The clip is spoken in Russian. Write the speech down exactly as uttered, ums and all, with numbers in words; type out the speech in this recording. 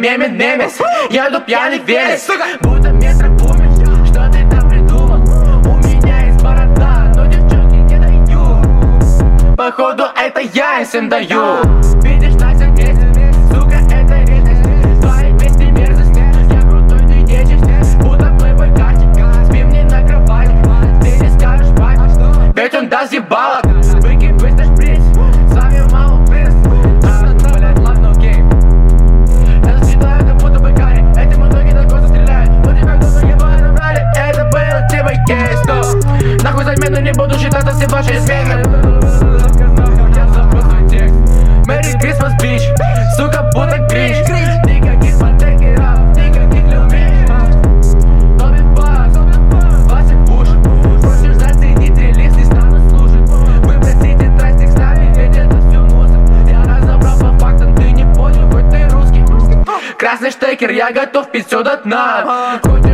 мемет, мемес. Еду пьяный велес, будто метро бумит. Что ты там придумал? У меня есть борода, но девчонки не даю. Походу это я им даю. Видишь, так все вместе, сука, это редкость. Твои песни мерзость, я крутой, ты нечисть. Будто плейбой картик, спим не на кровати. Ты не скажешь папе, ведь он даст ебало. Выкинь быстро шприц, с вами мало пресс. Блять, ладно, окей. Это считаю, как будто бы карри. Эти мотоги так просто стреляют. Но тебя кто-то ебало набрали. Это был типа кейс, стоп. Нахуй замену, не буду считаться все ваши измены. Я забыл свой текст. Merry Christmas, bitch. Сука, будто гринч. Никаких пантекеров, никаких люмиш. Тоби Бас, Вася Буш. Просишь заценить релиз, не стану слушать. Выброси тетрадь с текстами, ведь это все мусор. Я разобрал по фактам, ты не понял, хоть ты русский. Красный штекер, я готов пить все до дна. Хоть